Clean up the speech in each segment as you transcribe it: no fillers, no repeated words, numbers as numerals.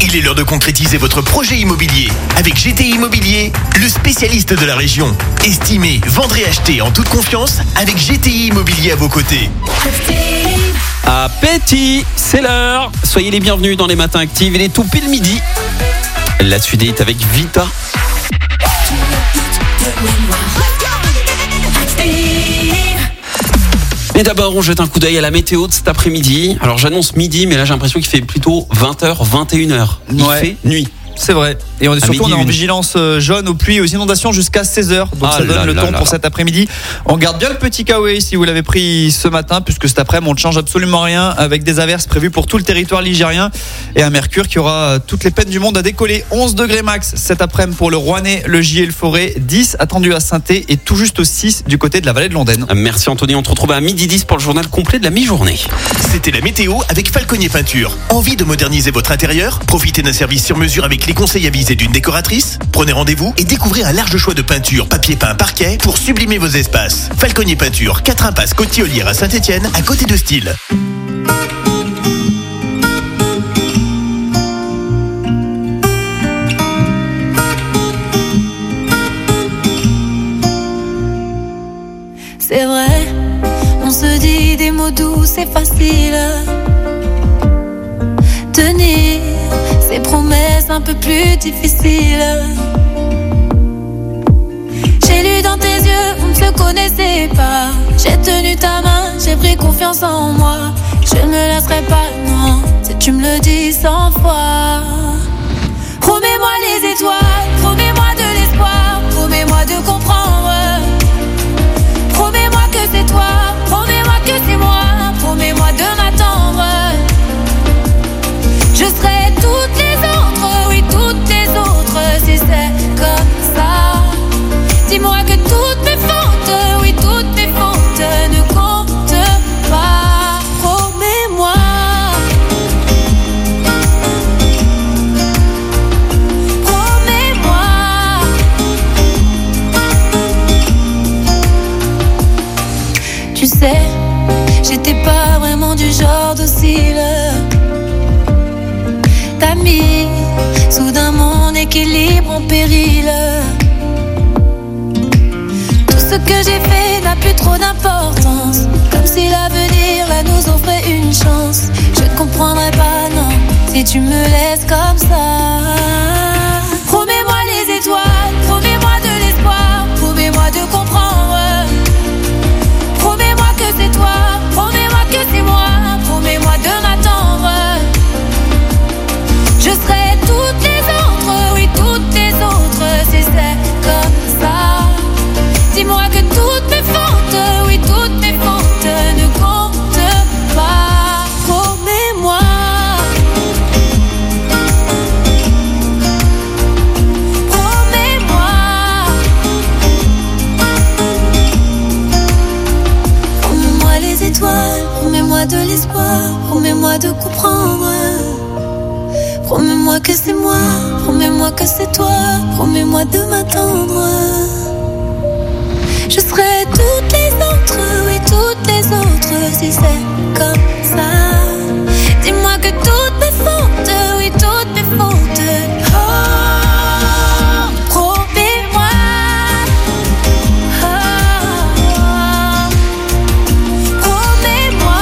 Il est l'heure de concrétiser votre projet immobilier avec GTI Immobilier, le spécialiste de la région. Estimez, vendre et acheter en toute confiance avec GTI Immobilier à vos côtés. Appétit, c'est l'heure. Soyez les bienvenus dans les matins actifs. Il est tout pile midi. La suite est avec Vita. Mais d'abord, on jette un coup d'œil à la météo de cet après-midi. Alors j'annonce midi, mais là j'ai l'impression qu'il fait plutôt 20h, 21h. Il fait nuit. C'est vrai. Et on est en vigilance jaune aux pluies et aux inondations jusqu'à 16h. Donc ça donne le ton pour cet après-midi. On garde bien le petit kawaii si vous l'avez pris ce matin, puisque cet après-midi on ne change absolument rien, avec des averses prévues pour tout le territoire ligérien et un mercure qui aura toutes les peines du monde à décoller. 11 degrés max cet après-midi pour le Rouennais, le Gier et le Forêt. 10 attendu à Saint-Thé et tout juste au 6 du côté de la vallée de l'Ondaine. Merci Anthony. On te retrouve à 12h10 pour le journal complet de la mi-journée. C'était la météo avec Falconier Peinture. Envie de moderniser votre intérieur? Profitez d'un service sur mesure avec les conseils avisés d'une décoratrice? Prenez rendez-vous et découvrez un large choix de peintures, papier peint, parquet pour sublimer vos espaces. Falconier Peinture, 4 impasse Côte-Tillolière à Saint-Étienne, à côté de Style. C'est vrai, on se dit des mots doux, c'est facile. Tenir ces promesses un peu plus difficiles. J'ai lu dans tes yeux, on ne se connaissait pas. J'ai tenu ta main, j'ai pris confiance en moi. Je ne me laisserai pas, non, si tu me le dis 100 fois. Promets-moi les étoiles, promets-moi de l'espoir, promets-moi de comprendre. Promets-moi que c'est toi, promets-moi que c'est moi, promets-moi de m'attendre. Je serai toutes les autres, oui toutes les autres, si c'est comme ça. Dis-moi que toutes mes fautes, oui toutes mes fautes ne comptent pas. Promets-moi. Promets-moi. Tu sais, j'étais pas vraiment du genre docile. T'as mis soudain mon équilibre en péril. Tout ce que j'ai fait n'a plus trop d'importance, comme si l'avenir là nous offrait une chance. Je ne comprendrai pas, non, si tu me laisses comme ça. Promets-moi les étoiles, promets-moi de l'espoir, promets-moi de comprendre. Promets-moi que c'est toi, promets-moi que c'est moi, promets-moi de m'attendre. Je serai toutes les autres, oui toutes les autres, si c'est comme ça. Dis-moi que toutes mes fautes, oui toutes mes fautes ne comptent pas. Promets-moi. Promets-moi. Promets-moi les étoiles, promets-moi de l'espoir, promets-moi de comprendre. Promets-moi que c'est moi, promets-moi que c'est toi, promets-moi de m'attendre. Je serai toutes les autres, oui toutes les autres, si c'est comme ça. Dis-moi que toutes mes fautes, oui toutes mes fautes. Oh, promets-moi. Oh, promets-moi.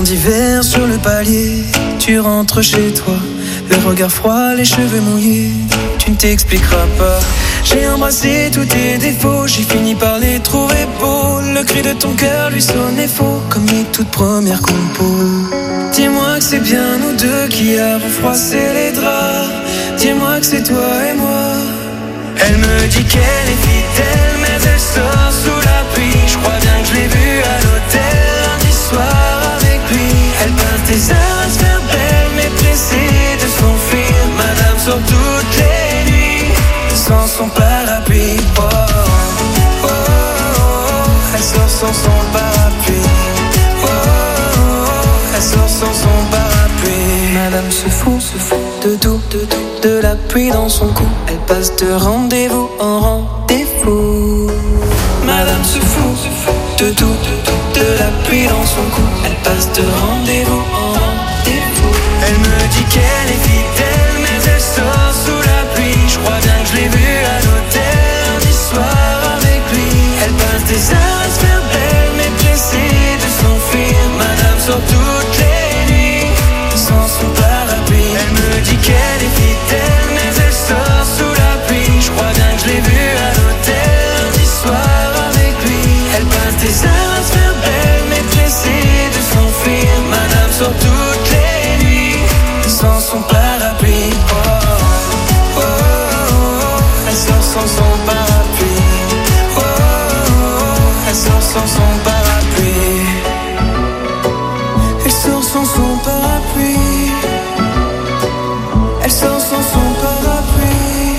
d'hiver sur le palier, tu rentres chez toi, le regard froid, les cheveux mouillés, tu ne t'expliqueras pas. J'ai embrassé tous tes défauts, j'ai fini par les trouver beaux. Le cri de ton cœur lui sonnait faux, comme les toutes premières compos. Dis-moi que c'est bien nous deux qui avons froissé les draps. Dis-moi que c'est toi et moi. Elle me dit qu'elle est fidèle, mais elle sort sous la pluie. Je crois bien que je l'ai vue à l'hôtel lundi soir avec lui. Elle peint tes heures à se faire belle, mais pressée de s'enfuir. Madame sort toutes les nuits sans son parapluie. Oh, oh, oh, oh. Elle sort sans son parapluie. Oh, oh, oh. Elle sort sans son parapluie. Madame se fout de tout, de la pluie dans son cou. Elle passe de rendez-vous en rendez-vous. Madame se fout de tout, de la pluie dans son cou. Elle passe de rendez-vous en rendez-vous. Elle me dit qu'elle est fidèle, mais elle sort sous la pluie. Je crois bien que je l'ai vue à l'hôtel lundi soir avec lui. Elle passe des heures à se faire belle, mais pressée de s'enfuir. Madame sort toutes les nuits sans son parapluie. Elle me dit qu'elle est fidèle, mais elle sort sous la pluie. Je crois bien que je l'ai vue à l'hôtel lundi soir avec lui. Elle passe des heures à se faire belle, mais pressée de s'enfuir. Madame sort toutes les nuits sans son parapluie. Oh, oh, oh, oh. Elle sort sans son parapluie. Oh, oh, oh. Elle sort sans son parapluie. Elle sort sans son parapluie. Elle sort sans son parapluie.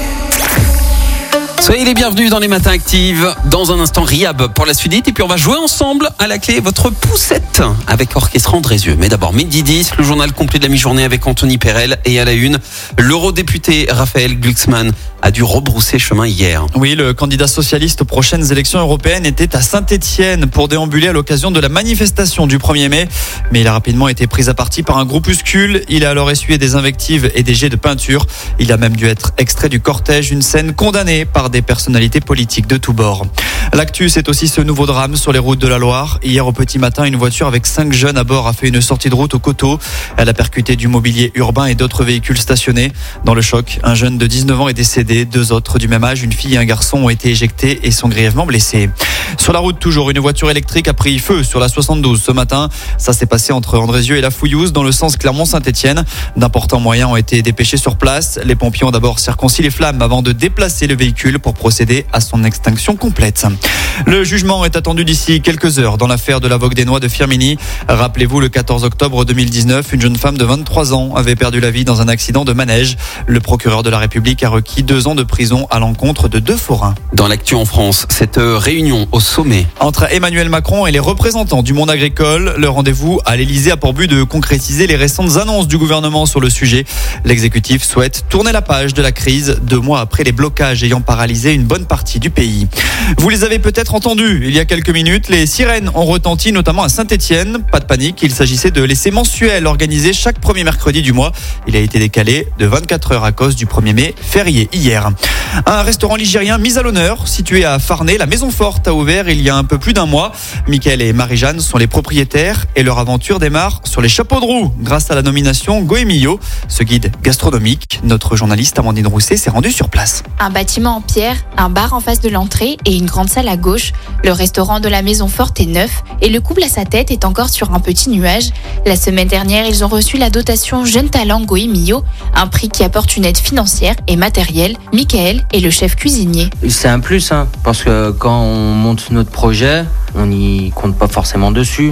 Soyez les bienvenus dans les matins actifs. Dans un instant, Riab pour la suite. Et puis on va jouer ensemble à la clé votre poussette avec Orchestre Andrézieux. Mais d'abord, midi 10, le journal complet de la mi-journée avec Anthony Perel. Et à la une, l'eurodéputé Raphaël Glucksmann a dû rebrousser chemin hier. Oui, le candidat socialiste aux prochaines élections européennes était à Saint-Étienne pour déambuler à l'occasion de la manifestation du 1er mai. Mais il a rapidement été pris à partie par un groupuscule. Il a alors essuyé des invectives et des jets de peinture. Il a même dû être extrait du cortège, une scène condamnée par des personnalités politiques de tous bords. L'actu, c'est aussi ce nouveau drame sur les routes de la Loire. Hier au petit matin, une voiture avec 5 jeunes à bord a fait une sortie de route au Coteau. Elle a percuté du mobilier urbain et d'autres véhicules stationnés. Dans le choc, un jeune de 19 ans est décédé. 2 autres du même âge, une fille et un garçon, ont été éjectés et sont grièvement blessés. Sur la route, toujours, une voiture électrique a pris feu sur la 72 ce matin. Ça s'est passé entre Andrézieux et la Fouillouse, dans le sens Clermont-Saint-Étienne. D'importants moyens ont été dépêchés sur place. Les pompiers ont d'abord circoncis les flammes avant de déplacer le véhicule pour procéder à son extinction complète. Le jugement est attendu d'ici quelques heures dans l'affaire de la Vogue des Noix de Firminy. Rappelez-vous, le 14 octobre 2019, une jeune femme de 23 ans avait perdu la vie dans un accident de manège. Le procureur de la République a requis 2 ans de prison à l'encontre de 2 forains. Dans l'actu en France, cette réunion au sommet entre Emmanuel Macron et les représentants du monde agricole, le rendez-vous à l'Elysée a pour but de concrétiser les récentes annonces du gouvernement sur le sujet. L'exécutif souhaite tourner la page de la crise 2 mois après les blocages ayant paralysé une bonne partie du pays. Vous les avez peut-être entendus il y a quelques minutes, les sirènes ont retenti notamment à Saint-Étienne. Pas de panique, il s'agissait de l'essai mensuel organisé chaque premier mercredi du mois. Il a été décalé de 24 heures à cause du 1er mai, férié hier. Un restaurant ligérien mis à l'honneur, situé à Farnay, la Maison Forte a ouvert il y a un peu plus d'1 mois. Mickaël et Marie-Jeanne sont les propriétaires et leur aventure démarre sur les chapeaux de roue grâce à la nomination Goemio. Ce guide gastronomique, notre journaliste Amandine Rousset s'est rendue sur place. Un bâtiment en pierre, un bar en face de l'entrée et une grande salle à gauche. Le restaurant de la Maison Forte est neuf et le couple à sa tête est encore sur un petit nuage. La semaine dernière, ils ont reçu la dotation Jeune Talent Goemio, un prix qui apporte une aide financière et matérielle. Mickaël est le chef cuisinier. C'est un plus, parce que quand on monte notre projet, on n'y compte pas forcément dessus.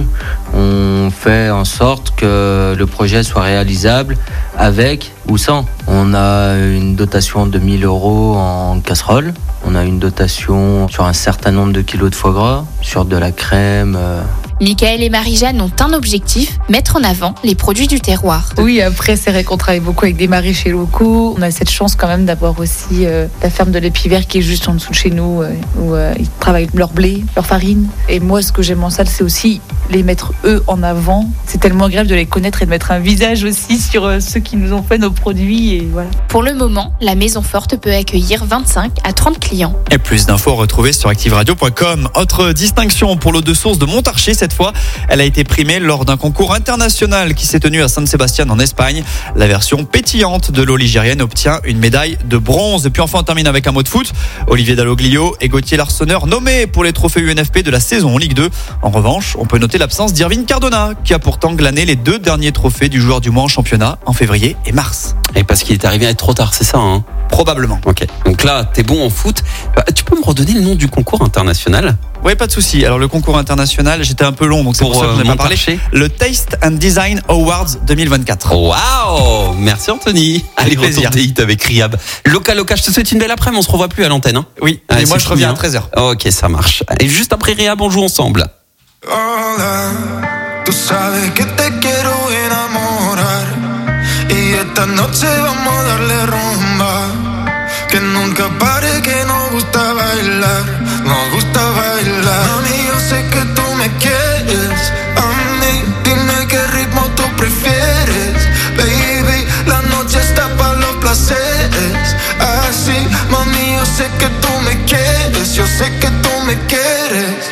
On fait en sorte que le projet soit réalisable avec ou sans. On a une dotation de 1 000 € en casserole. On a une dotation sur un certain nombre de kilos de foie gras, sur de la crème. Mickaël et Marie-Jeanne ont un objectif, mettre en avant les produits du terroir. Oui, après c'est vrai qu'on travaille beaucoup avec des maraîchers locaux. On a cette chance quand même d'avoir aussi la ferme de l'Épivert qui est juste en dessous de chez nous, où ils travaillent leur blé, leur farine. Et moi, ce que j'aime en salle, c'est aussi les mettre eux en avant. C'est tellement agréable de les connaître et de mettre un visage aussi sur ceux qui nous ont fait nos produits. Et voilà. Pour le moment, la Maison Forte peut accueillir 25 à 30 clients clients. Et plus d'infos retrouvées sur activeradio.com. Autre distinction pour l'eau de source de Montarché. Cette fois, elle a été primée lors d'un concours international qui s'est tenu à San Sebastián en Espagne. La version pétillante de l'eau ligérienne obtient une médaille de bronze. Et puis enfin, on termine avec un mot de foot. Olivier Dalloglio et Gauthier Larsonneur nommés pour les trophées UNFP de la saison en Ligue 2. En revanche, on peut noter l'absence d'Irvine Cardona, qui a pourtant glané les 2 derniers trophées du joueur du mois en championnat en février et mars. Et parce qu'il est arrivé à être trop tard, c'est ça, hein? Probablement. Ok. Donc là, t'es bon en foot. Tu peux me redonner le nom du concours international? Oui, pas de souci. Alors le concours international, j'étais un peu long, donc c'est pour ça que je n'ai pas parlé. Le Taste and Design Awards 2024. Waouh! Merci Anthony. Allez, retour des hits avec Riab. Loca, je te souhaite une belle après-midi. On se revoit plus à l'antenne. Hein. Oui. Et moi, je reviens à 13h. Ok, ça marche. Et juste après Riab, on joue ensemble. Hola, tú sabes que te quiero enamorar y esta noche vamos a darle rumba que nunca pare, que nos gusta bailar, Mami, yo sé que tú me quieres a mí, dime qué ritmo tú prefieres, baby, la noche está para los placeres, así, mami, yo sé que tú me quieres, yo sé que tú me quieres.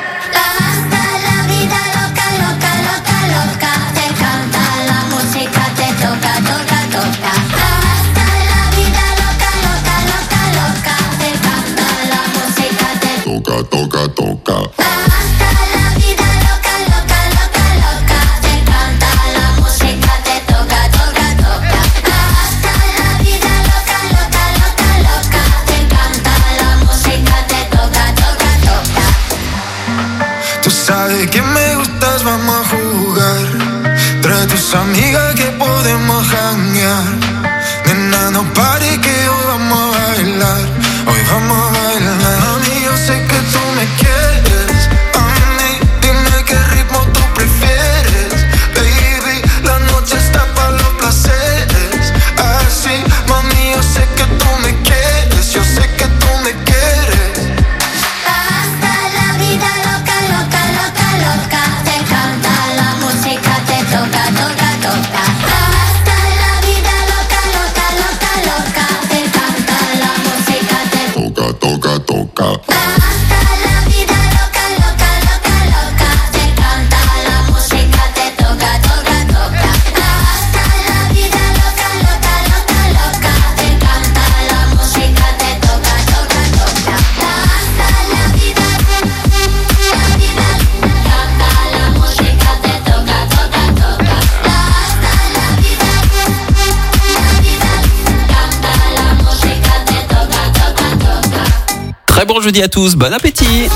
Toca. Hasta la vida loca, te canta la música, te toca. Hasta la vida loca, te canta la música, te toca. Tú sabes que me gustas, vamos a jugar. Trae tus amigas que podemos janguear. Nena, no pare que hoy vamos a bailar. Mami, yo sé que tú me quieres a mí, dime qué ritmo tú prefieres, baby, la noche está para los placeres, así, mami, yo sé que tú me quieres, yo sé que tú me quieres. Hasta la vida loca, te canta la música, te toca. Hasta la vida loca, te canta la música, te toca. Hasta la vida loca, te canta la música, te toca. Hasta la vida loca, te canta la música, te toca. Hasta la vida, canta la música, te toca. Hasta la vida, canta la música, te toca. Très bon jeudi à tous, bon appétit.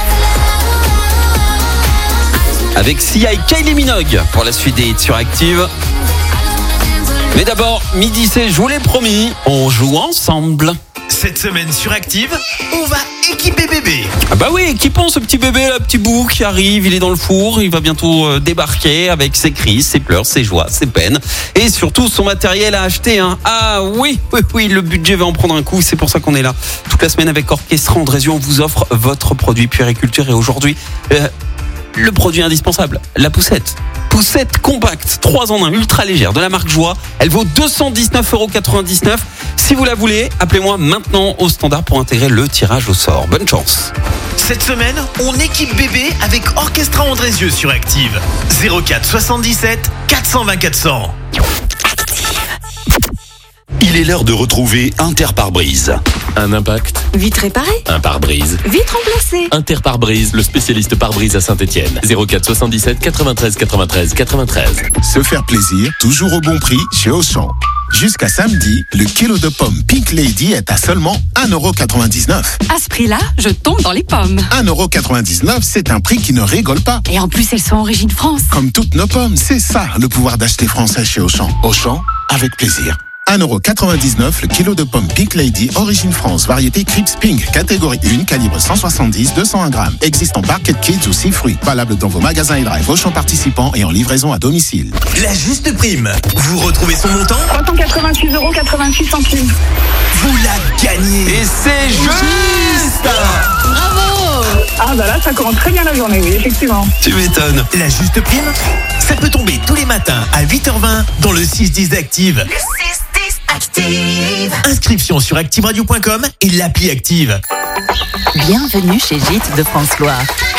Avec Sia et Kylie Minogue pour la suite des hits sur Active. Mais d'abord, midi c'est, je vous l'ai promis, on joue ensemble. Cette semaine sur Active, on va équiper bébé. Ah bah oui, équipons ce petit bébé, le petit bout qui arrive, il est dans le four, il va bientôt débarquer avec ses cris, ses pleurs, ses joies, ses peines et surtout son matériel à acheter. Hein. Ah oui, le budget va en prendre un coup, c'est pour ça qu'on est là. Toute la semaine avec Orchestra Andrézieux, on vous offre votre produit puériculture et aujourd'hui, le produit indispensable, la poussette. Poussette compacte, 3 en 1, ultra légère, de la marque Joie. Elle vaut 219,99 €. Si vous la voulez, appelez-moi maintenant au standard pour intégrer le tirage au sort. Bonne chance. Cette semaine, on équipe bébé avec Orchestra Andrézieux sur Active. 04 77 420 400. Il est l'heure de retrouver Interpare-brise. Un impact, vite réparé. un pare-brise. Vite remplacé. Interpare-brise, le spécialiste pare-brise à Saint-Étienne. 04 77 93 93 93. Se faire plaisir, toujours au bon prix chez Auchan. Jusqu'à samedi, le kilo de pommes Pink Lady est à seulement 1,99 €. À ce prix-là, je tombe dans les pommes. 1,99 €, c'est un prix qui ne rigole pas. Et en plus, elles sont origine France. Comme toutes nos pommes, c'est ça le pouvoir d'acheter français chez Auchan. Auchan, avec plaisir. 1,99 € le kilo de pommes Pink Lady, origine France, variété Crips Pink, catégorie 1, calibre 170-201 grammes. Existe en Barquette Kids ou 6 fruits. Valable dans vos magasins et drive Auchan participants et en livraison à domicile. La juste prime. Vous retrouvez son montant ? 386,86 €. Vous la gagnez. Et c'est juste. Bravo. Ah bah là, ça commence très bien la journée, oui, effectivement. Tu m'étonnes. La juste prime, ça peut tomber tous les matins à 8h20 dans le 6-10 d'Active. Le 6-10 Active. Inscription sur activeradio.com et l'appli Active. Bienvenue chez Gîtes de France-Loire.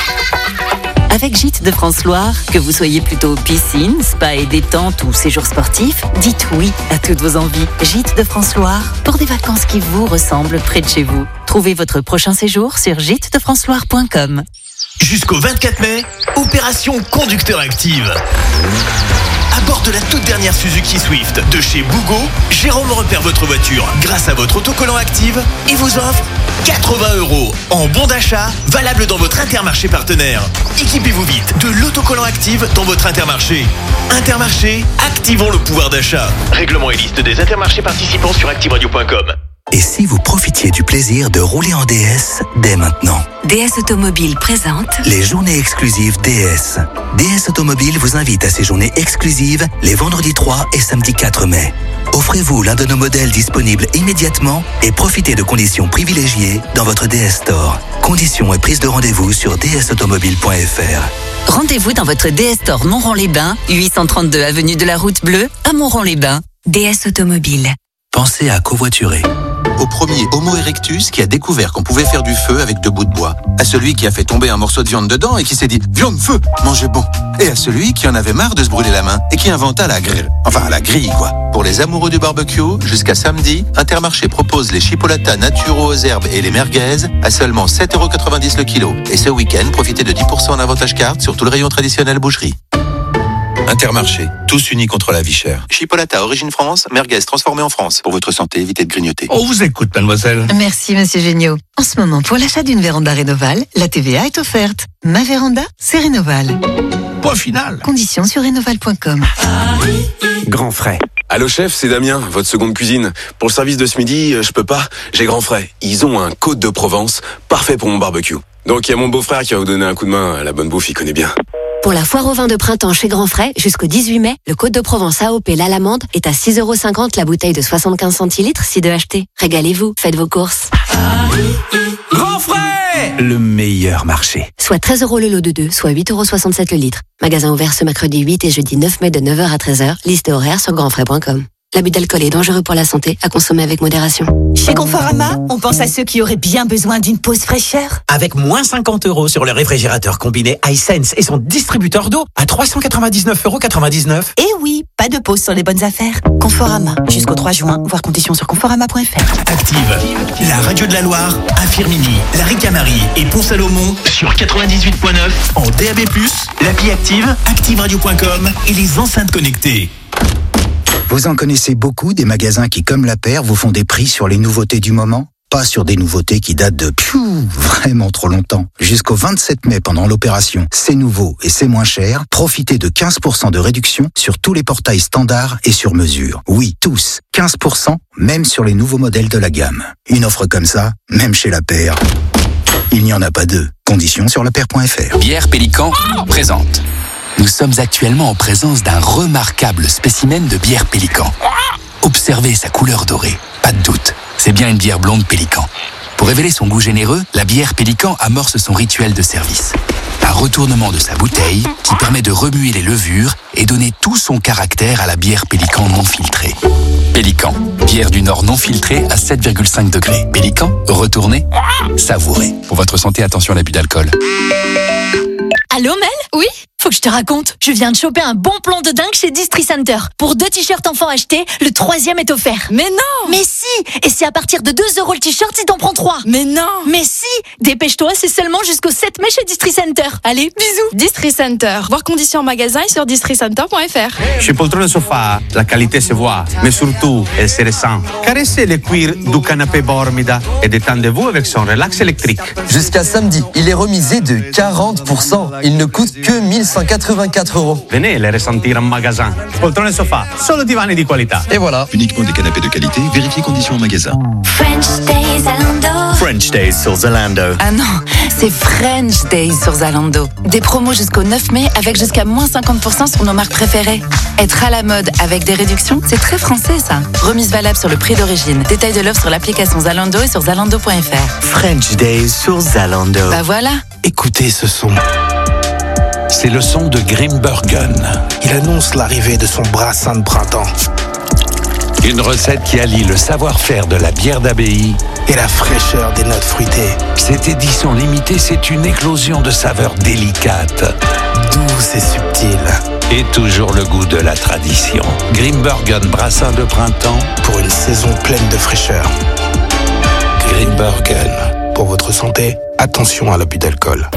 Avec Gîtes de France-Loire, que vous soyez plutôt piscine, spa et détente ou séjour sportif, dites oui à toutes vos envies. Gîtes de France-Loire, pour des vacances qui vous ressemblent près de chez vous. Trouvez votre prochain séjour sur gîtesdefranceloire.com. Jusqu'au 24 mai, opération Conducteur Active. À bord de la toute dernière Suzuki Swift de chez Bougo, Jérôme repère votre voiture grâce à votre autocollant Active et vous offre 80 € en bon d'achat valable dans votre Intermarché partenaire. Équipez-vous vite de l'autocollant Active dans votre Intermarché. Intermarché, activons le pouvoir d'achat. Règlement et liste des Intermarchés participants sur activeradio.com. Et si vous profitiez du plaisir de rouler en DS dès maintenant? DS Automobile présente les journées exclusives DS. DS Automobile vous invite à ces journées exclusives les vendredis 3 et samedi 4 mai. Offrez-vous l'un de nos modèles disponibles immédiatement et profitez de conditions privilégiées dans votre DS Store. Conditions et prise de rendez-vous sur dsautomobile.fr. Rendez-vous dans votre DS Store Montron-les-Bains, 832 avenue de la Route Bleue à Montron-les-Bains. DS Automobile. Pensez à covoiturer. Au premier Homo erectus qui a découvert qu'on pouvait faire du feu avec 2 bouts de bois. À celui qui a fait tomber un morceau de viande dedans et qui s'est dit « Viande, feu, mangez bon ». Et à celui qui en avait marre de se brûler la main et qui inventa la grille. Enfin, la grille, quoi. Pour les amoureux du barbecue, jusqu'à samedi, Intermarché propose les chipolatas naturaux aux herbes et les merguez à seulement 7,90 € le kilo. Et ce week-end, profitez de 10% en avantage carte sur tout le rayon traditionnel boucherie. Intermarché, tous unis contre la vie chère. Chipolata Origine France, merguez transformée en France. Pour votre santé, évitez de grignoter. On vous écoute, mademoiselle. Merci, monsieur Géniaud. En ce moment, pour l'achat d'une véranda Rénoval, la TVA est offerte. Ma véranda, c'est Rénoval. Point final. Conditions sur rénoval.com. Grand frais. Allô chef, c'est Damien, votre seconde cuisine. Pour le service de ce midi, je peux pas, j'ai grand frais. Ils ont un Côte de Provence, parfait pour mon barbecue. Donc il y a mon beau-frère qui va vous donner un coup de main, la bonne bouffe, il connaît bien. Pour la foire au vin de printemps chez Grand Frais, jusqu'au 18 mai, le Côte de Provence AOP l'Alamande est à 6,50 € la bouteille de 75 centilitres si de acheter. Régalez-vous, faites vos courses. Grand Frais, le meilleur marché. Soit 13 € le lot de 2, soit 8,67 € le litre. Magasin ouvert ce mercredi 8 et jeudi 9 mai de 9h à 13h. Liste horaire sur grandfrais.com. L'abus d'alcool est dangereux pour la santé, à consommer avec modération. Chez Conforama, on pense à ceux qui auraient bien besoin d'une pause fraîcheur. Avec moins 50 € sur le réfrigérateur combiné iSense et son distributeur d'eau à 399,99 €. Et oui, pas de pause sur les bonnes affaires. Conforama, jusqu'au 3 juin, voir conditions sur conforama.fr. Active, la radio de la Loire, à Firminy, la Ricamarie et Pont-Salomon sur 98.9 en DAB+, l'appli Active, activeradio.com et les enceintes connectées. Vous en connaissez beaucoup des magasins qui, comme La Paire, vous font des prix sur les nouveautés du moment? Pas sur des nouveautés qui datent de vraiment trop longtemps. Jusqu'au 27 mai pendant l'opération C'est nouveau et c'est moins cher, profitez de 15% de réduction sur tous les portails standards et sur mesure. Oui, tous. 15%, même sur les nouveaux modèles de la gamme. Une offre comme ça, même chez La Paire, il n'y en a pas deux. Conditions sur lapaire.fr. Bière Pélican présente. Nous sommes actuellement en présence d'un remarquable spécimen de bière Pélican. Observez sa couleur dorée, pas de doute, c'est bien une bière blonde Pélican. Pour révéler son goût généreux, la bière Pélican amorce son rituel de service. Un retournement de sa bouteille qui permet de remuer les levures et donner tout son caractère à la bière Pélican non filtrée. Pélican, bière du Nord non filtrée à 7,5 degrés. Pélican, retournez, savourez. Pour votre santé, attention à l'abus d'alcool. Allô Mel? Oui? Faut que je te raconte. Je viens de choper un bon plan de dingue chez Distri Center. Pour 2 t-shirts enfants achetés, le 3e est offert. Mais non! Mais si! Et c'est à partir de 2 € le t-shirt si t'en prends 3. Mais non! Mais si! Dépêche-toi, c'est seulement jusqu'au 7 mai chez Distri Center. Allez, bisous! Distri Center. Voir conditions en magasin et sur districenter.fr. Chez Poltrone Sofa, la qualité se voit, mais surtout, elle se ressent. Caressez le cuir du canapé Bormida et détendez-vous avec son relax électrique. Jusqu'à samedi, il est remisé de 40%. Il ne coûte que 1184 €. Venez les ressentir en magasin. Poltrone Sofa, solo divani di qualità. Et voilà. Uniquement des canapés de qualité, vérifiez conditions en magasin. French Days Zalando. French Days sur Zalando. Ah non, c'est French Days sur Zalando. Des promos jusqu'au 9 mai avec jusqu'à moins 50% sur nos marques préférées. Être à la mode avec des réductions, c'est très français ça. Remise valable sur le prix d'origine. Détail de l'offre sur l'application Zalando et sur zalando.fr. French Days sur Zalando. Bah voilà. Écoutez ce son. C'est le son de Grimbergen. Il annonce l'arrivée de son brassin de printemps. Une recette qui allie le savoir-faire de la bière d'abbaye et la fraîcheur des notes fruitées. Cette édition limitée, c'est une éclosion de saveurs délicates, douces et subtiles. Et toujours le goût de la tradition. Grimbergen Brassin de printemps pour une saison pleine de fraîcheur. Grimbergen. Pour votre santé, attention à l'abus d'alcool.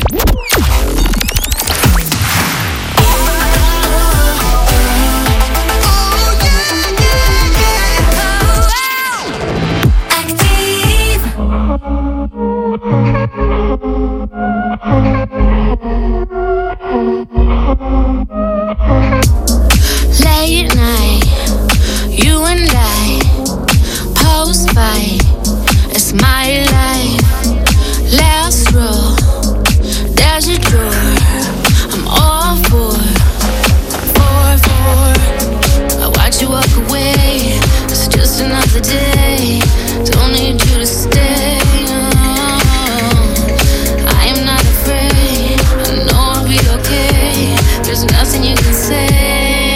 Late night, you and I, post-fight, it's my life. Last row, there's a door, I'm all for. I watch you walk away, it's just another day, don't need you to stay. I am not afraid, I know I'll be okay, there's nothing you can say.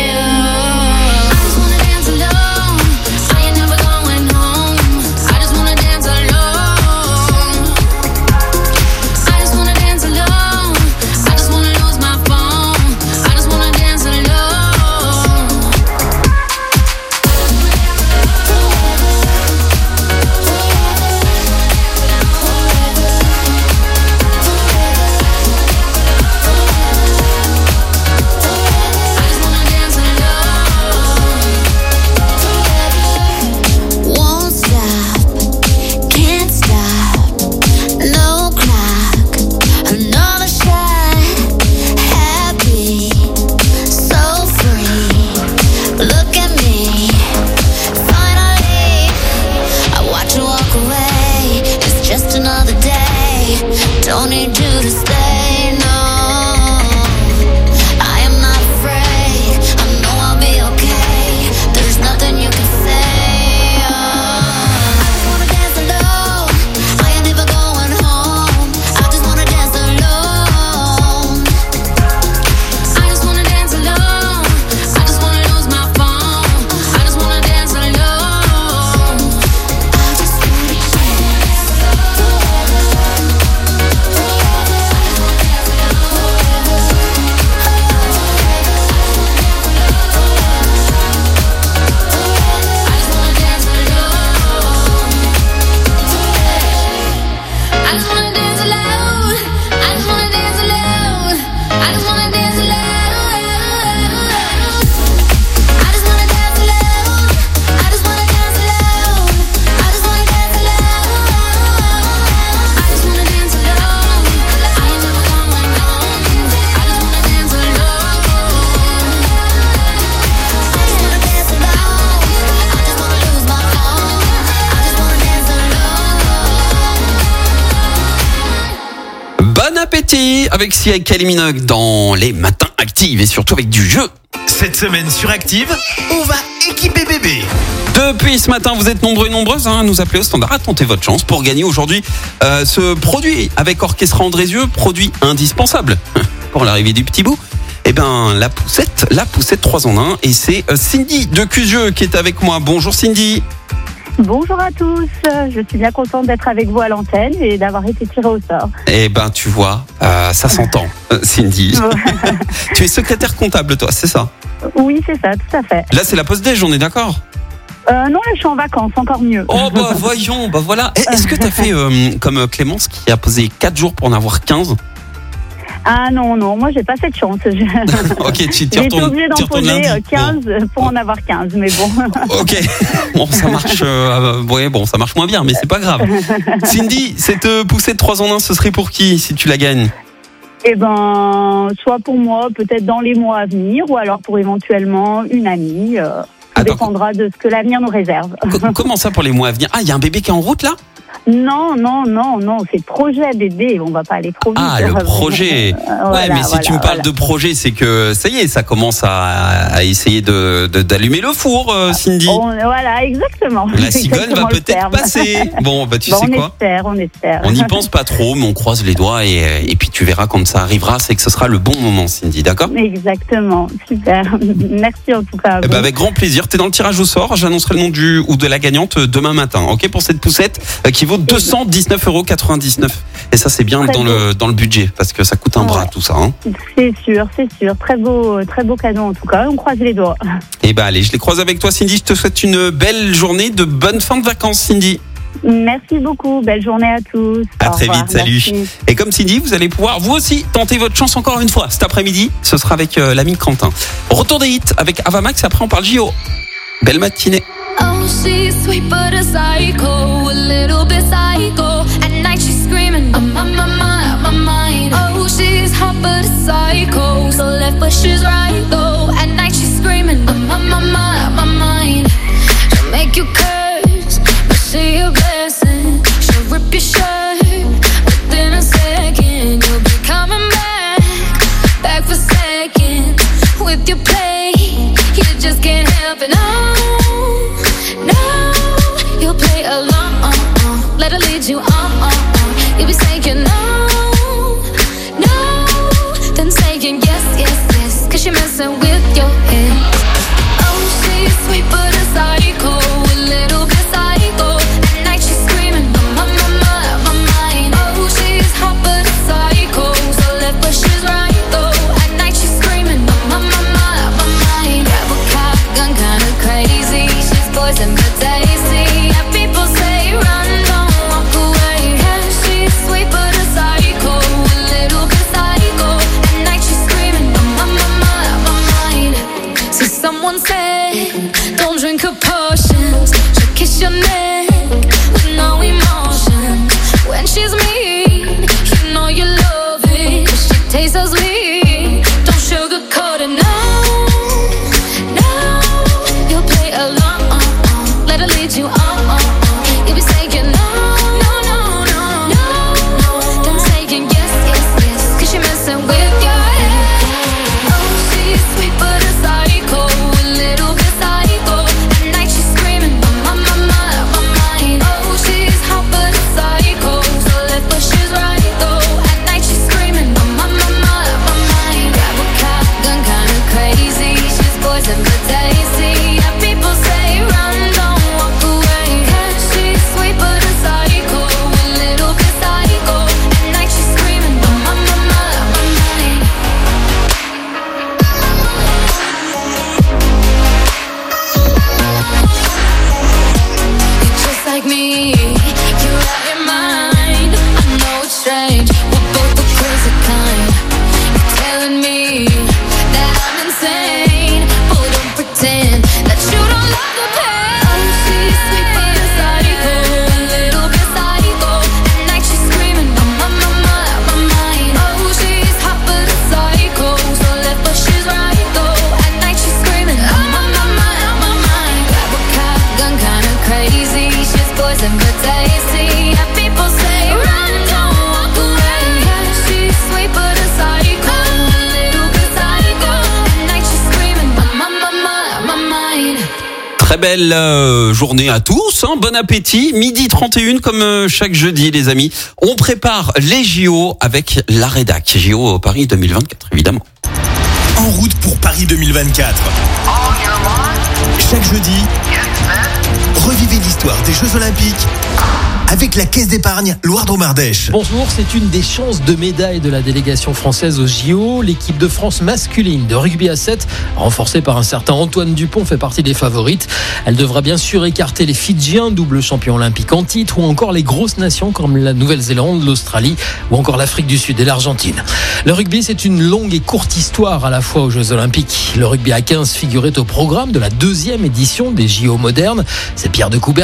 Avec Sia et Kylie Minogue dans les matins actifs et surtout avec du jeu. Cette semaine sur Active, on va équiper bébé. Depuis ce matin, vous êtes nombreux et nombreuses à nous appeler au standard. À tenter votre chance pour gagner aujourd'hui ce produit avec Orchestra Andrézieux, produit indispensable pour l'arrivée du petit bout. Eh bien, la poussette 3 en 1. Et c'est Cindy de Cusieux qui est avec moi. Bonjour Cindy. Bonjour à tous, je suis bien contente d'être avec vous à l'antenne et d'avoir été tirée au sort. Eh ben tu vois, ça s'entend, Cindy. Tu es secrétaire comptable toi, c'est ça? Oui, c'est ça, tout à fait. Là c'est la pause déj, on est d'accord? Non, là je suis en vacances, encore mieux. Oh bah voyons, bah voilà. Est-ce que tu as fait comme Clémence qui a posé 4 jours pour en avoir 15? Ah non, moi j'ai pas cette chance. Ok, tu j'ai été obligée d'en poser 15 pour en avoir 15, mais bon. Ok, bon ça marche, ça marche moins bien, mais c'est pas grave. Cindy, cette poussette 3 en 1, ce serait pour qui si tu la gagnes? Eh ben, soit pour moi, peut-être dans les mois à venir, ou alors pour éventuellement une amie. Ça dépendra de ce que l'avenir nous réserve. Comment ça pour les mois à venir? Ah, il y a un bébé qui est en route là? Non, c'est projet bébé, on va pas aller trop vite. Ah, le projet. Mais si tu me parles de projet, c'est que ça y est, ça commence à essayer d'allumer le four, Cindy. Voilà, exactement. La cigogne va peut-être passer. Bon, tu sais quoi ? On espère. On n'y pense pas trop, mais on croise les doigts et puis tu verras quand ça arrivera, c'est que ce sera le bon moment, Cindy, d'accord ? Exactement, super. Merci en tout cas. Avec grand plaisir. T'es dans le tirage au sort. J'annoncerai le nom ou de la gagnante demain matin. Ok, pour cette poussette qui vaut 219,99 €. Et ça, c'est bien dans le budget parce que ça coûte un bras tout ça. Hein. C'est sûr. Très beau cadeau en tout cas. On croise les doigts. Et allez, je les croise avec toi, Cindy. Je te souhaite une belle journée, de bonnes fins de vacances, Cindy. Merci beaucoup. Belle journée à tous. À très vite. Salut. Merci. Et comme Cindy, vous allez pouvoir vous aussi tenter votre chance encore une fois cet après-midi. Ce sera avec l'ami Quentin. Retour des hits avec Avamax. Après, on parle JO. Belle matinée. Oh, she's sweet but a psycho, a little bit psycho. At night she's screaming, I'm on my mind. Oh, she's hot but a psycho, so left but she's right though. At night she's screaming, I'm on my mind. She'll make you curse, but she a blessing. She'll rip your shirt within a second. You'll be coming back for second. With your play, you just can't help it. No, you'll play along. Let her lead you on. You'll be saying no, then saying yes, 'cause you're messing with your head. Oh, she's sweet but a psycho, a little bit psycho. At night she's screaming, my mind. Oh, she's hot but a psycho, so left but she's right though. At night she's screaming, my mind. Grab a cop gun, kinda crazy. She's poison but tasty. Yeah, people say run, don't walk away. Yeah, she's sweet but a psycho, a little bit psycho. At night she's screaming, my mind. See, someone said, don't drink her potions. She'll kiss your neck with no emotion. When she's mean, you know you love it. She tastes so sweet, don't sugarcoat it, no. You'll play along, let her lead you on. You'll be saying no, then saying yes, 'cause you're messing with your head. Oh, she's sweet but a psycho, a little bit psycho. At night she's screaming, my mind. Oh, she's hot but a psycho, so left but she's right though. At night she's screaming, my mind. Grab a cop gun, kinda crazy. She's poison but tasty. Yeah, people say run, don't walk away. Yeah, she's sweet but a psycho, a little bit psycho. At night she's screaming, my mind. You're just like me, you're out your mind. I know it's strange, we're both the crazy kind. You're telling me that I'm insane, but don't pretend that you don't love the pain. Oh, she's sweet but a psycho, a little bit psycho. At night she's screaming, my mind. Oh, she's hot but a psycho, so left but she's right though. At night she's screaming, my mind. Grab a cop gun, kinda crazy. She's poison but tasty. Yeah, people say run, don't walk away. Yeah, she's sweet but a psycho, a little bit psycho. At night she's screaming, my mind. Très belle journée à tous, hein. Bon appétit. Midi 31 comme chaque jeudi, les amis. On prépare les JO avec la rédac. JO Paris 2024, évidemment. En route pour Paris 2024. Chaque jeudi, revivez l'histoire des Jeux Olympiques avec la Caisse d'épargne Loire-Drôme-Ardèche. Bonjour, c'est une des chances de médaille de la délégation française aux JO. L'équipe de France masculine de rugby à 7, renforcée par un certain Antoine Dupont, fait partie des favorites. Elle devra bien sûr écarter les Fidjiens, double champion olympique en titre, ou encore les grosses nations comme la Nouvelle-Zélande, l'Australie ou encore l'Afrique du Sud et l'Argentine. Le rugby, c'est une longue et courte histoire à la fois aux Jeux Olympiques. Le rugby à 15 figurait au programme de la 2e édition des JO modernes. C'est Pierre de Coubertin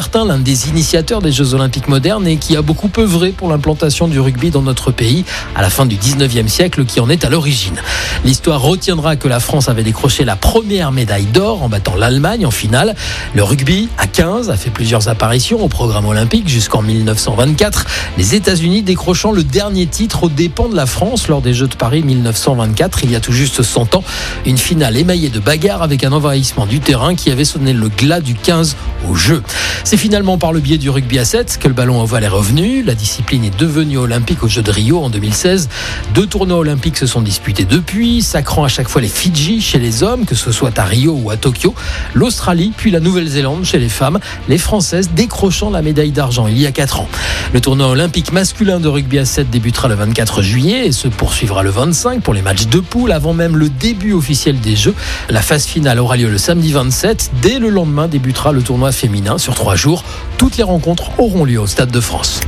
Martin, l'un des initiateurs des Jeux Olympiques modernes et qui a beaucoup œuvré pour l'implantation du rugby dans notre pays à la fin du 19e siècle, qui en est à l'origine. L'histoire retiendra que la France avait décroché la première médaille d'or en battant l'Allemagne en finale. Le rugby à 15 a fait plusieurs apparitions au programme olympique jusqu'en 1924. Les États-Unis décrochant le dernier titre aux dépens de la France lors des Jeux de Paris 1924, il y a tout juste 100 ans. Une finale émaillée de bagarres avec un envahissement du terrain qui avait sonné le glas du 15 au jeu. C'est finalement par le biais du rugby à 7 que le ballon ovale est revenu. La discipline est devenue olympique aux Jeux de Rio en 2016. 2 tournois olympiques se sont disputés depuis, sacrant à chaque fois les Fidji chez les hommes, que ce soit à Rio ou à Tokyo, l'Australie puis la Nouvelle-Zélande chez les femmes, les Françaises décrochant la médaille d'argent il y a 4 ans. Le tournoi olympique masculin de rugby à 7 débutera le 24 juillet et se poursuivra le 25 pour les matchs de poule avant même le début officiel des Jeux. La phase finale aura lieu le samedi 27. Dès le lendemain débutera le tournoi féminin sur 3 jours. Toutes les rencontres auront lieu au Stade de France.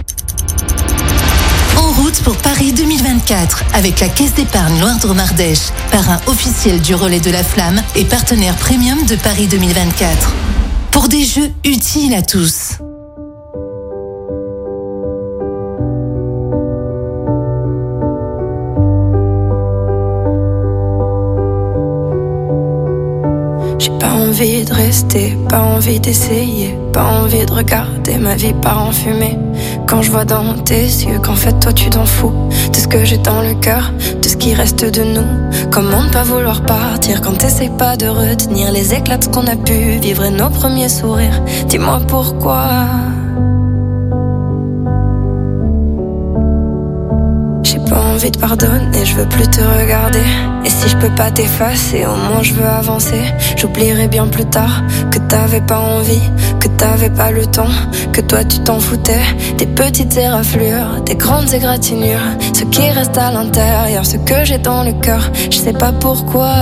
En route pour Paris 2024 avec la Caisse d'épargne Loire-Drôme-Ardèche, parrain officiel du Relais de la Flamme et partenaire premium de Paris 2024. Pour des jeux utiles à tous. Envie de rester, pas envie d'essayer, pas envie de regarder ma vie part en fumée. Quand je vois dans tes yeux qu'en fait toi tu t'en fous de ce que j'ai dans le cœur, de ce qui reste de nous. Comment ne pas vouloir partir quand t'essayes pas de retenir les éclats de ce qu'on a pu vivre et nos premiers sourires. Dis-moi pourquoi. J'ai pas envie de pardonner, je veux plus te regarder. Et si je peux pas t'effacer, au moins je veux avancer. J'oublierai bien plus tard que t'avais pas envie, que t'avais pas le temps, que toi tu t'en foutais. Des petites éraflures, des grandes égratignures, ce qui reste à l'intérieur, ce que j'ai dans le cœur, je sais pas pourquoi.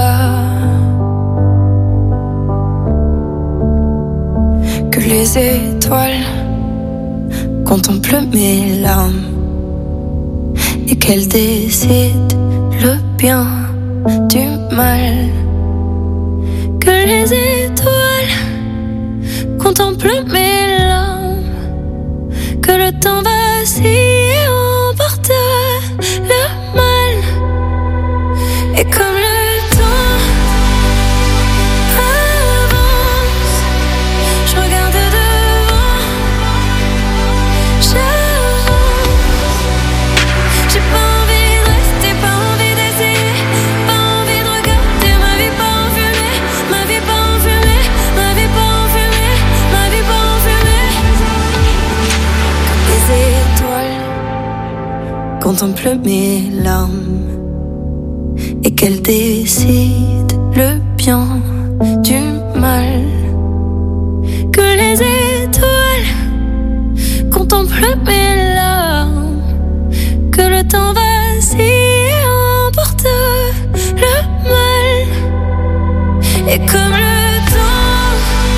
Que les étoiles contemplent mes larmes et qu'elles décident le bien du mal. Que les étoiles contemplent mes larmes, que le temps vacille et emporte le mal. Et comme le temps avance, je regarde devant, j'avance. J'ai pas envie de rester, pas envie d'essayer, pas envie de regarder ma vie pas en fumée, ma vie pas en fumée, ma vie pas en fumée, ma vie pas en fumée. Les étoiles contemplent mes larmes et qu'elles décident le bien du mal. Que les étoiles contemplent mes larmes, que le temps vacille et emporte le mal. Et comme le temps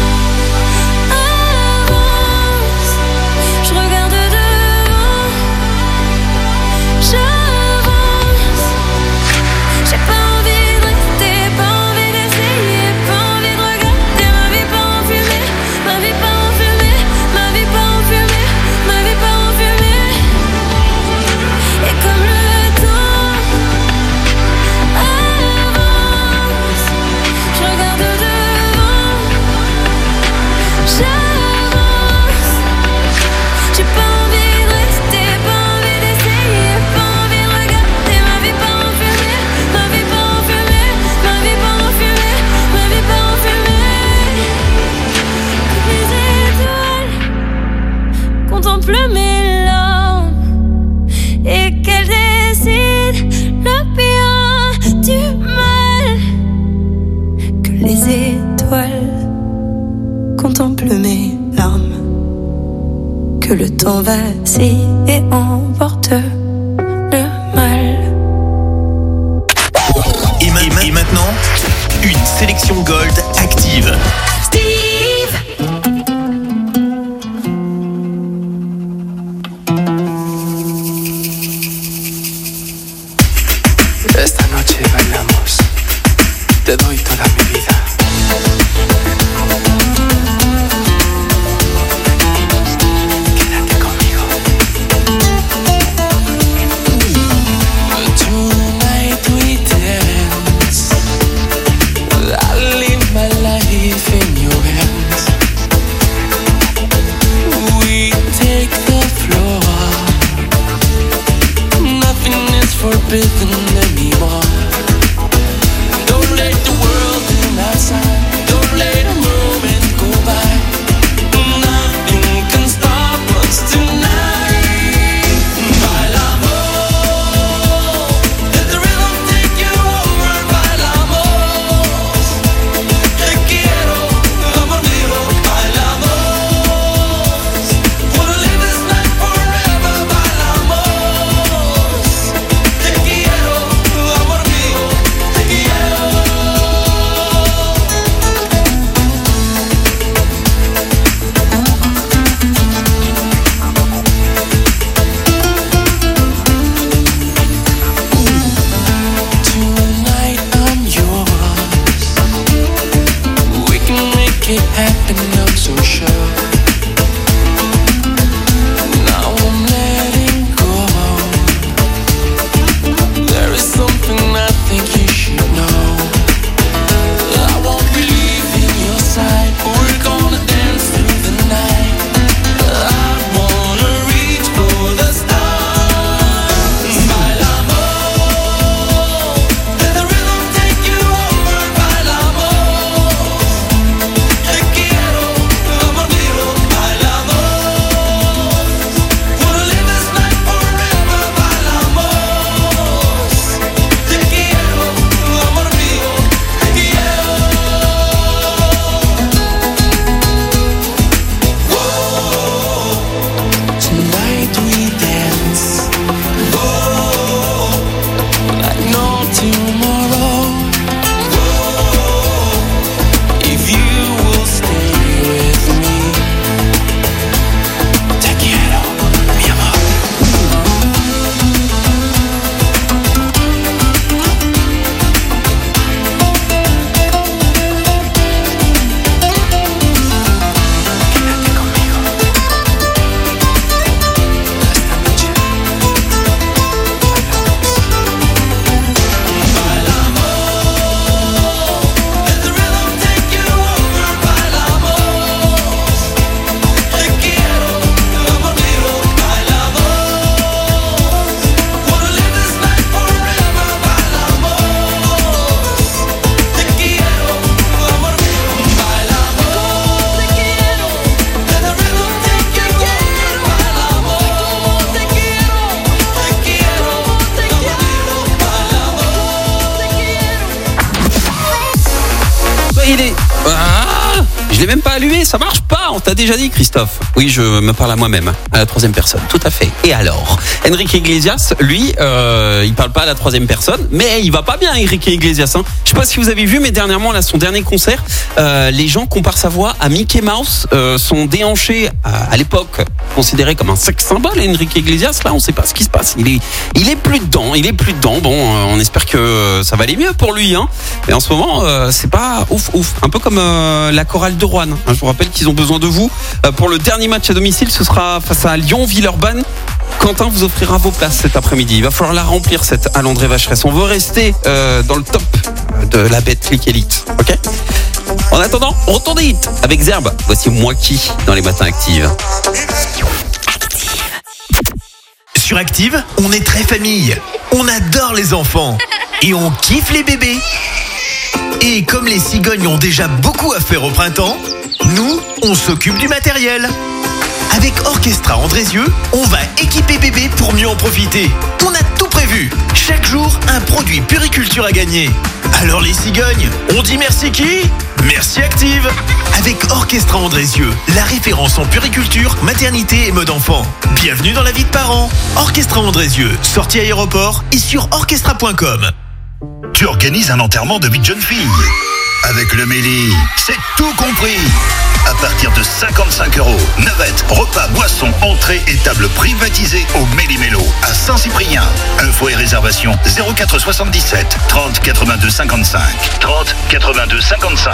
avance, je regarde devant, j'avance. J'ai pas envie de rester, pas envie d'essayer, pas envie de regarder ma vie pas en fumée, ma vie pas en fumée, ma vie pas en fumée, ma vie pas en fumée. Et comme le temps avance, je regarde devant, j'avance. J'ai pas envie de rester, pas envie d'essayer, pas envie de regarder ma vie pas en fumée, ma vie pas en fumée, ma vie pas en fumée, ma vie pas en fumée. Les étoiles contemplent mes larmes et qu'elles décident le bien du mal. Que les étoiles contemplent mes larmes, que le temps vacille et emporte le mal. Et maintenant, une sélection Gold active. Esta noche bailamos, te doy toda mi vida. l'ai même pas allumé, ça marche pas. On t'a déjà dit, Christophe. Oui, je me parle à moi-même, à la troisième personne. Tout à fait. Et alors, Enrique Iglesias, lui, il parle pas à la troisième personne, mais il va pas bien, Enrique Iglesias. Hein. Je sais pas si vous avez vu, mais dernièrement, là, son dernier concert, les gens comparent sa voix à Mickey Mouse, son déhanché à l'époque considéré comme un sex symbole. Enrique Iglesias, là, on sait pas ce qui se passe. Il est plus dedans. Bon, on espère que ça va aller mieux pour lui, hein. Mais en ce moment, c'est pas ouf. Un peu comme la chorale de Rouen. Je vous rappelle qu'ils ont besoin de vous pour le dernier match à domicile. Ce sera face à Lyon-Villeurbanne. Quentin vous offrira vos places cet après-midi. Il va falloir la remplir, cette à André Vacheresse. On veut rester dans le top de la Betclic Elite. Ok. En attendant, on retourne des hits avec Zerbe. Voici Moi qui dans les matins actifs. Sur Active, on est très famille. On adore les enfants. Et on kiffe les bébés. Et comme les cigognes ont déjà beaucoup à faire au printemps, nous, on s'occupe du matériel. Avec Orchestra Andrézieux, on va équiper bébé pour mieux en profiter. On a tout prévu. Chaque jour, un produit puriculture à gagner. Alors les cigognes, on dit merci qui ? Merci Active. Avec Orchestra Andrézieux, la référence en puriculture, maternité et mode enfant. Bienvenue dans la vie de parents. Orchestra Andrézieux, sortie aéroport et sur orchestra.com. Tu organises un enterrement de vie de jeune fille. Avec le Méli, c'est tout compris. À partir de 55 €, navettes, repas, boissons, entrées et tables privatisées au Méli-Mélo à Saint-Cyprien. Infos et réservations 04 77 30 82 55. 30 82 55.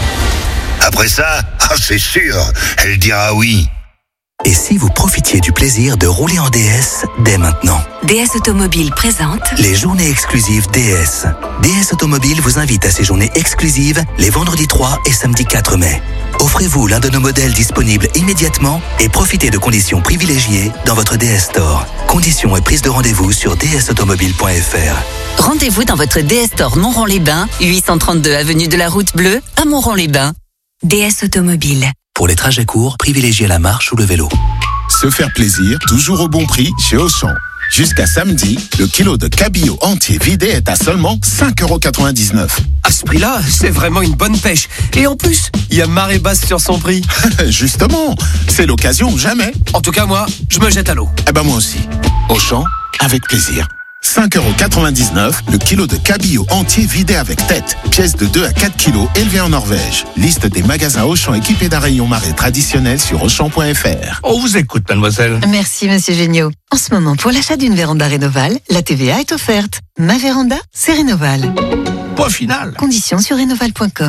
Après ça, c'est sûr, elle dira oui. Et si vous profitiez du plaisir de rouler en DS dès maintenant? DS Automobile présente les journées exclusives DS. DS Automobile vous invite à ces journées exclusives les vendredis 3 et samedi 4 mai. Offrez-vous l'un de nos modèles disponibles immédiatement et profitez de conditions privilégiées dans votre DS Store. Conditions et prise de rendez-vous sur dsautomobile.fr. Rendez-vous dans votre DS Store Montron-les-Bains, 832 avenue de la Route Bleue à Montron-les-Bains. DS Automobile. Pour les trajets courts, privilégiez la marche ou le vélo. Se faire plaisir, toujours au bon prix chez Auchan. Jusqu'à samedi, le kilo de cabillaud entier vidé est à seulement 5,99 €. À ce prix-là, c'est vraiment une bonne pêche. Et en plus, il y a marée basse sur son prix. Justement, c'est l'occasion ou jamais. En tout cas, moi, je me jette à l'eau. Eh ben moi aussi. Auchan, avec plaisir. 5,99 € le kilo de cabillaud entier vidé avec tête. Pièce de 2 à 4 kilos élevée en Norvège. Liste des magasins Auchan équipés d'un rayon marée traditionnel sur Auchan.fr. On vous écoute, mademoiselle. Merci, monsieur Géniaud. En ce moment, pour l'achat d'une véranda Rénoval, la TVA est offerte. Ma véranda, c'est Rénoval. Point final. Conditions sur rénoval.com.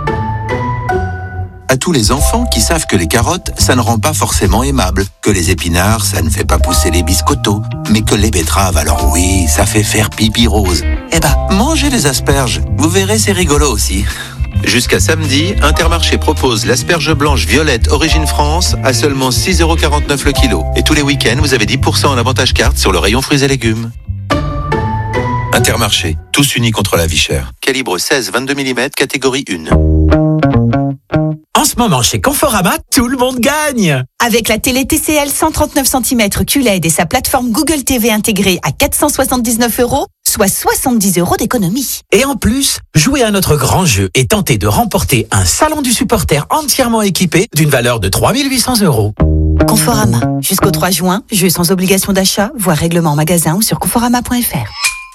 À tous les enfants qui savent que les carottes, ça ne rend pas forcément aimable, que les épinards, ça ne fait pas pousser les biscottos, mais que les betteraves, alors oui, ça fait faire pipi rose. Eh ben, mangez les asperges, vous verrez, c'est rigolo aussi. Jusqu'à samedi, Intermarché propose l'asperge blanche violette Origine France à seulement 6,49 € le kilo. Et tous les week-ends, vous avez 10% en avantage carte sur le rayon fruits et légumes. Intermarché, tous unis contre la vie chère. Calibre 16-22 mm, catégorie 1. En ce moment, chez Conforama, tout le monde gagne. Avec la télé TCL 139 cm QLED et sa plateforme Google TV intégrée à 479 €, soit 70 € d'économie. Et en plus, jouez à notre grand jeu et tentez de remporter un salon du supporter entièrement équipé d'une valeur de 3 800 €. Conforama. Jusqu'au 3 juin, jeu sans obligation d'achat, voire règlement en magasin ou sur conforama.fr.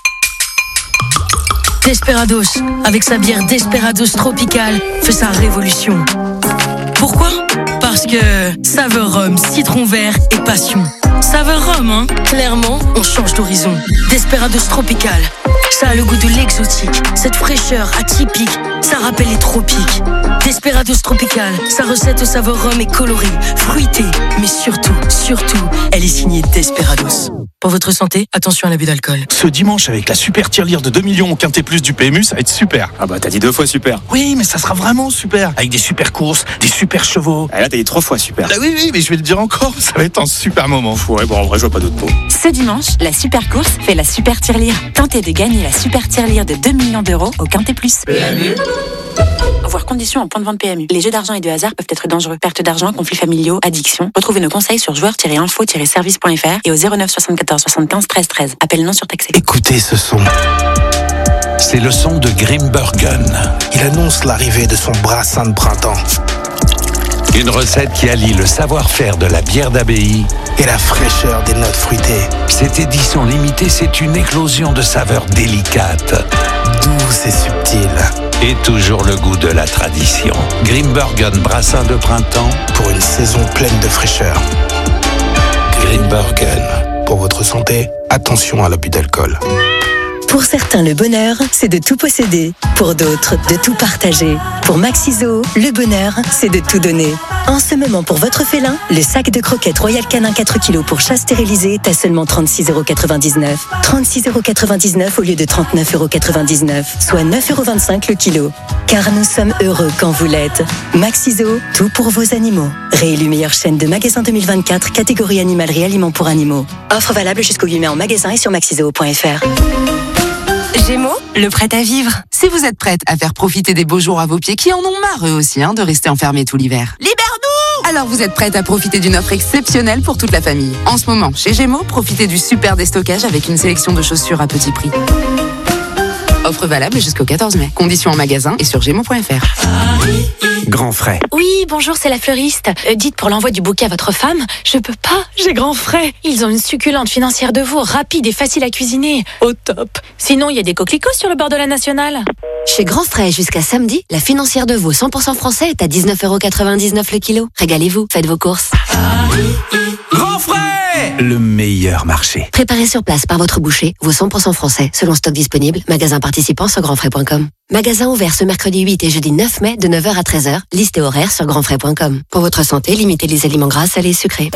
Desperados, avec sa bière Desperados Tropical, fait sa révolution. Pourquoi ? Parce que saveur rhum, citron vert et passion. Saveur rhum, hein ? Clairement, on change d'horizon. Desperados Tropical, ça a le goût de l'exotique, cette fraîcheur atypique, ça rappelle les tropiques. Desperados Tropical, sa recette au saveur rhum est colorée, fruitée, mais surtout, elle est signée Desperados. Pour votre santé, attention à l'abus d'alcool. Ce dimanche, avec la super tirelire de 2 millions au Quintet Plus du PMU, ça va être super. Ah bah, t'as dit 2 fois super. Oui, mais ça sera vraiment super. Avec des super courses, des super chevaux. Ah là, t'as dit 3 fois super. Ah oui, mais je vais le dire encore, ça va être un super moment. Ouais, bon, en vrai, je vois pas d'autres mots. Ce dimanche, la super course fait la super tirelire. Tentez de gagner la super tirelire de 2 millions d'euros au Quintet Plus. PMU. Voir conditions en point de vente PMU. Les jeux d'argent et de hasard peuvent être dangereux. Perte d'argent, conflits familiaux, addiction. Retrouvez nos conseils sur joueurs-info-service.fr et au 09 74 75 13 13. Appel non surtaxé. Écoutez ce son. C'est le son de Grimbergen. Il annonce l'arrivée de son brassin de printemps. Une recette qui allie le savoir-faire de la bière d'abbaye et la fraîcheur des notes fruitées. Cette édition limitée, c'est une éclosion de saveurs délicates, douce et subtile. Et toujours le goût de la tradition. Grimbergen Brassin de printemps pour une saison pleine de fraîcheur. Grimbergen. Pour votre santé, attention à l'abus d'alcool. Pour certains, le bonheur, c'est de tout posséder. Pour d'autres, de tout partager. Pour Maxiso, le bonheur, c'est de tout donner. En ce moment, pour votre félin, le sac de croquettes Royal Canin 4 kg pour chat stérilisé est à seulement 36,99 €. 36,99 € au lieu de 39,99 €, soit 9,25 € le kilo. Car nous sommes heureux quand vous l'êtes. Maxiso, tout pour vos animaux. Réélu meilleure chaîne de magasins 2024, catégorie animalerie aliments pour animaux. Offre valable jusqu'au 8 mai en magasin et sur maxiso.fr. Gémeaux, le prêt à vivre. Si vous êtes prête à faire profiter des beaux jours à vos pieds qui en ont marre eux aussi de rester enfermés tout l'hiver. Libère-nous! Alors vous êtes prête à profiter d'une offre exceptionnelle pour toute la famille. En ce moment, chez Gémeaux, profitez du super déstockage avec une sélection de chaussures à petit prix. Offre valable jusqu'au 14 mai. Conditions en magasin et sur gémeaux.fr. Grand frais. Oui, bonjour, c'est la fleuriste. Dites pour l'envoi du bouquet à votre femme, je peux pas, j'ai grand frais. Ils ont une succulente financière de veau, rapide et facile à cuisiner. Au top. Sinon, il y a des coquelicots sur le bord de la nationale. Chez Grand Frais, jusqu'à samedi, la financière de veau 100% français est à 19,99 € le kilo. Régalez-vous, faites vos courses. Grand frais! Le meilleur marché. Préparé sur place par votre boucher, veau 100% français, selon stock disponible, magasin participant sur grandfrais.com. Magasin ouvert ce mercredi 8 et jeudi 9 mai de 9h à 13h, liste et horaire sur grandfrais.com. Pour votre santé, limitez les aliments gras, salés et sucrés.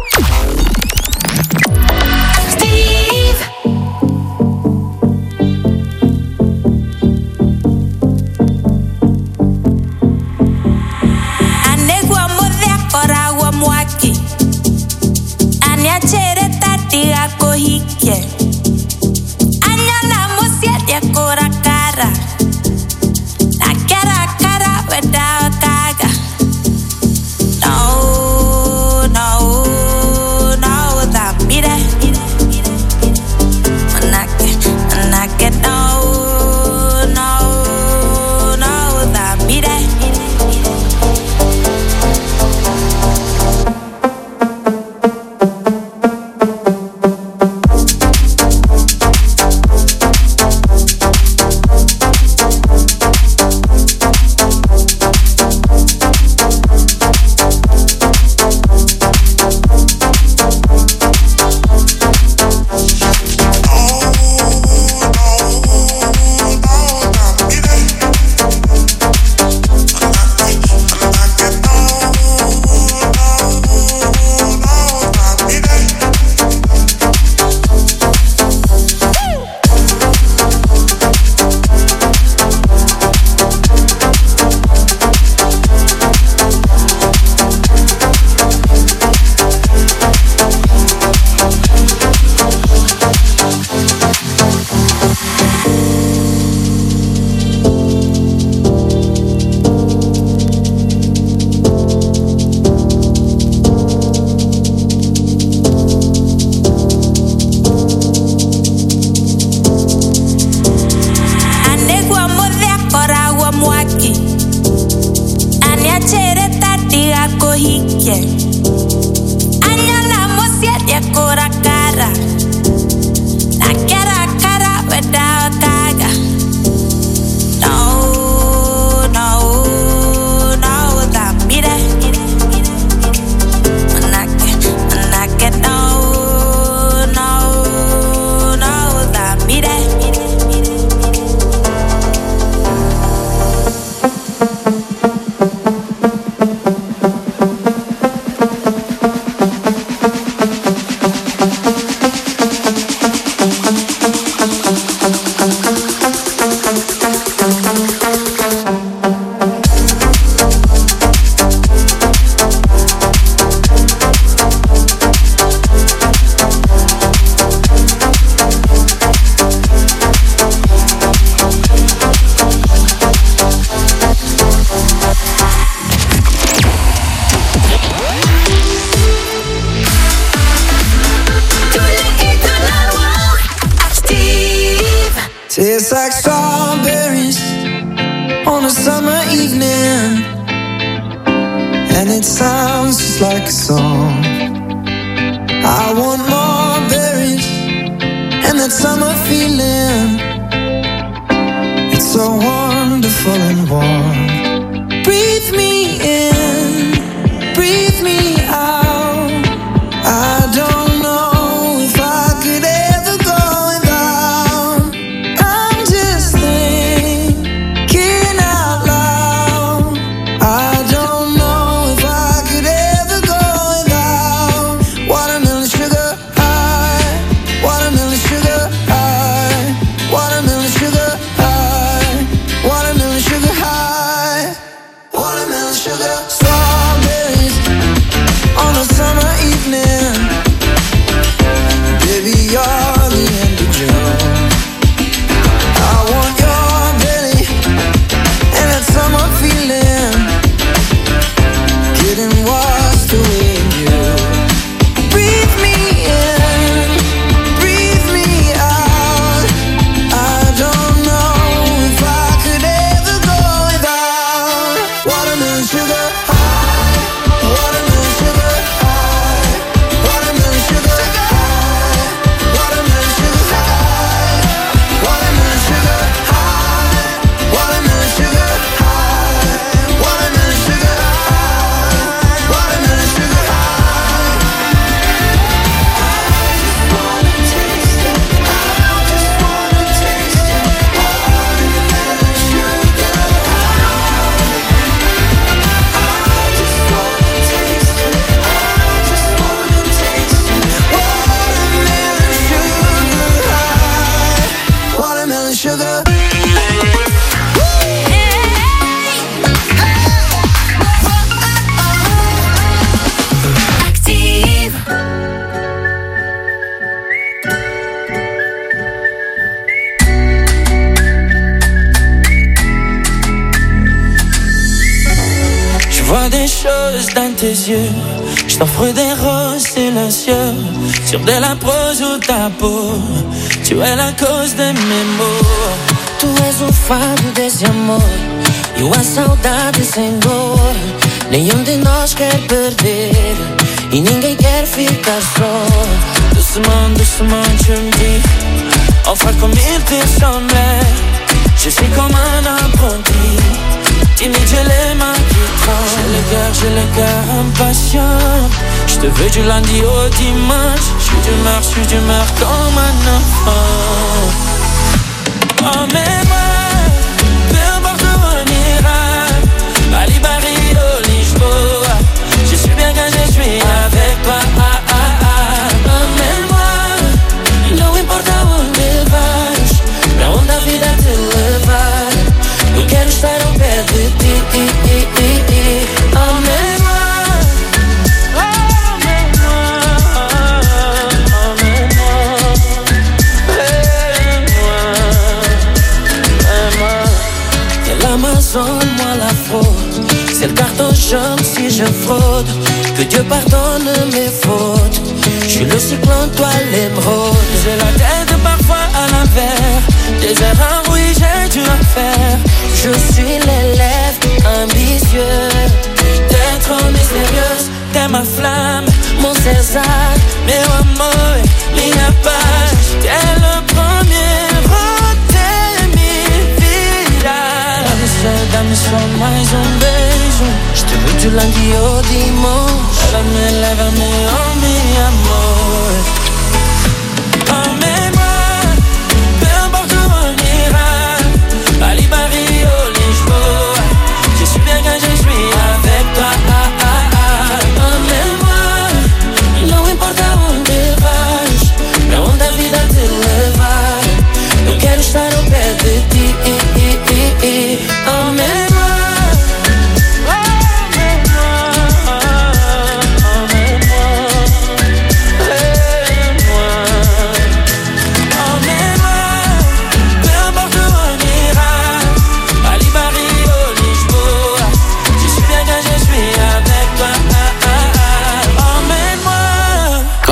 Tastes like strawberries on a summer evening, and it sounds just like a song. I want more berries and that summer feeling. It's so wonderful and warm. Breathe me in, breathe me out. I don't know if I could ever go without. I'm just thinking out loud. I don't know if I could ever go without. Watermelon sugar high, watermelon sugar high, watermelon sugar high, watermelon sugar high, watermelon sugar. Strawberries on a summer evening. Baby, you're the end of June. I want your belly and that summer feeling. Getting washed away in you. Breathe me in, breathe me out. I don't know if I could ever go without. Watermelon sugar high, watermelon sugar high, watermelon sugar high, watermelon sugar high, watermelon sugar high, watermelon sugar high, watermelon sugar high, watermelon sugar high. Watermelon sugar. Active. Je vois des choses dans tes yeux. Je t'offre des roses silencieux sur de la prose ou ta peau. Tu es la cause de mes maux. Tu és o fado desse amor e a saudade sem dor. Nenhum de nós quer perder e ninguém quer ficar só. Doucement, doucement, tu me dis enfin comme il te semblait. Je suis comme un apprenti. Timide, j'ai les mains qui tremblent. J'ai le cœur impatient. Je te veux du lundi au dimanche. Je suis d'humeur comme un enfant. Emmène-moi, peu importe où on ira. Bali, Barrio, Lisboa. Je suis bien quand je suis avec toi. Emmène-moi, não importa onde vais, pra onde a vida te levar. Eu quero estar ao pé de ti. Emmène-moi, emmène-moi, emmène-moi, aime-moi. C'est l'Amazon, moi la fraude. C'est le carton jaune si je fraude. Que Dieu pardonne mes fautes. Je suis le cyclone, toi l'émeraude. J'ai la tête parfois à l'envers. Des erreurs, oui, j'ai dû en faire. Je suis l'élève ambitieux. T'es trop mystérieuse, t'es ma flamme, mon César, meu amor, minha paz. T'es le premier, t'es minha vida. Dá-me só mais beijo. Je te veux du lundi au dimanche. Lève-me, oh mi amor. Emmène-moi, peu importe où on ira. Bali, Barrio, Lisboa. Je suis bien quand je suis avec toi. Emmène-moi, não importa onde vais, pra onde a vida te levar. Eu quero estar ao pé de ti. Emmène-moi. Emmène-moi, emmène-moi.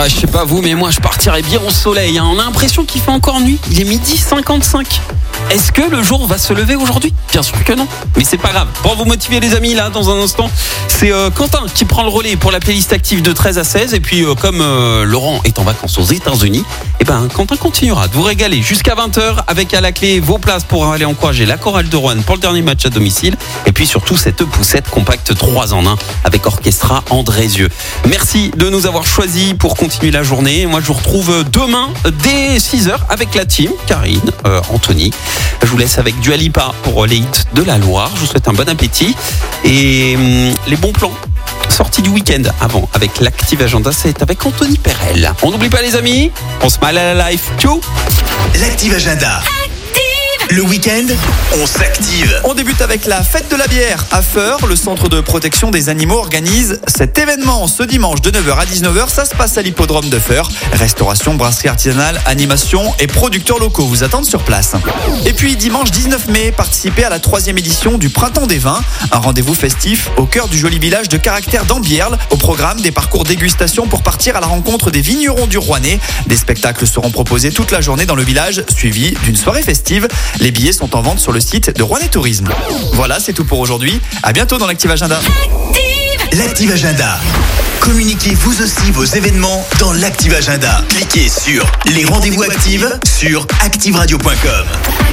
Ouais, je sais pas vous, mais moi je partirais bien au soleil. On a l'impression qu'il fait encore nuit. Il est 12h55. Est-ce que le jour va se lever aujourd'hui? Bien sûr que non, mais c'est pas grave. Pour vous motiver les amis, là, dans un instant, c'est Quentin qui prend le relais pour la playlist active de 13 à 16. Et puis comme Laurent est en vacances aux États-Unis, Quentin continuera de vous régaler jusqu'à 20h avec à la clé vos places pour aller encourager la chorale de Roanne pour le dernier match à domicile. Et puis surtout cette poussette compacte 3 en 1 avec Orchestra Andrézieux. Merci de nous avoir choisis pour continuer la journée. Moi je vous retrouve demain dès 6h avec la team, Karine, Anthony. Je vous laisse avec Dua Lipa pour les hits de la Loire. Je vous souhaite un bon appétit et les bons plans sortie du week-end avant avec l'Active Agenda, c'est avec Anthony Perel. On n'oublie pas les amis, on se smile à la life. Ciao. L'Active Agenda. Le week-end, on s'active. On débute avec la fête de la bière à Feur. Le centre de protection des animaux organise cet événement ce dimanche de 9h à 19h. Ça se passe à l'hippodrome de Feur. Restauration, brasserie artisanale, animation et producteurs locaux vous attendent sur place. Et puis dimanche 19 mai, participez à la 3e édition du Printemps des Vins. Un rendez-vous festif au cœur du joli village de Caractère d'Ambierle. Au programme, des parcours dégustation pour partir à la rencontre des vignerons du Rouennais. Des spectacles seront proposés toute la journée dans le village, suivis d'une soirée festive. Les billets sont en vente sur le site de Rouennais Tourisme. Voilà, c'est tout pour aujourd'hui. À bientôt dans l'Active Agenda. L'Active Agenda. Communiquez vous aussi vos événements dans l'Active Agenda. Cliquez sur les rendez-vous actives sur activeradio.com.